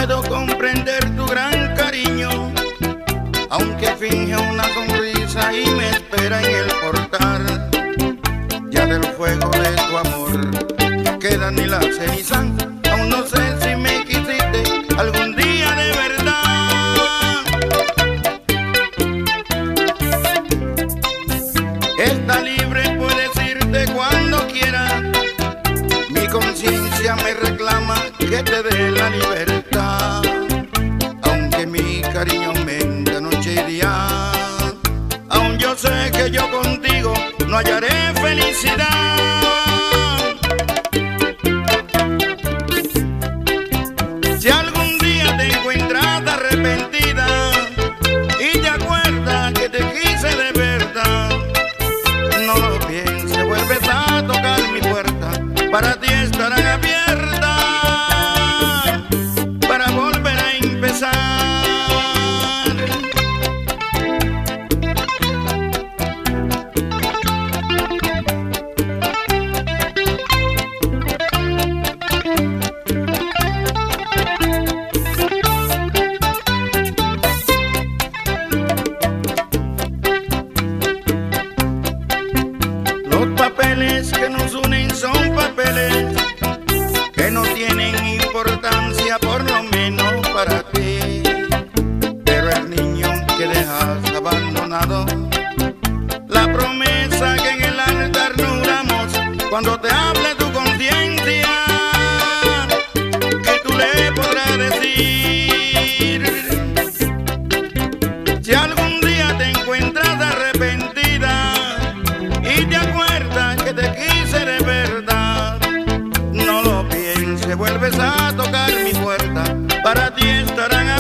puedo comprender tu gran cariño, aunque finge una sonrisa y me espera en el portal. Ya del fuego de tu amor queda ni la ceniza. Aún no sé si me quisiste algún día de verdad. Está libre, puedes irte cuando quieras. Mi conciencia me reclama que te dé la libertad. Aunque mi cariño aumenta noche y día, aún yo sé que yo contigo no hallaré felicidad. Si algún día te encuentras arrepentida y te acuerdas que te quise de verdad, no lo pienses, vuelves a tocar mi puerta. Para ti estarán abiertas para volver a empezar. Los papeles que nos unen son papeles que no tienen importancia, por lo menos para ti. Pero el niño que dejas abandonado, la promesa que en el altar juramos, cuando te hable tu conciencia, que tú le podrás decir. Si algún día te encuentras arrepentida y te acuerdas que te quise de verdad, no lo pienses, vuelves a tocar mi puerta. Para ti estarán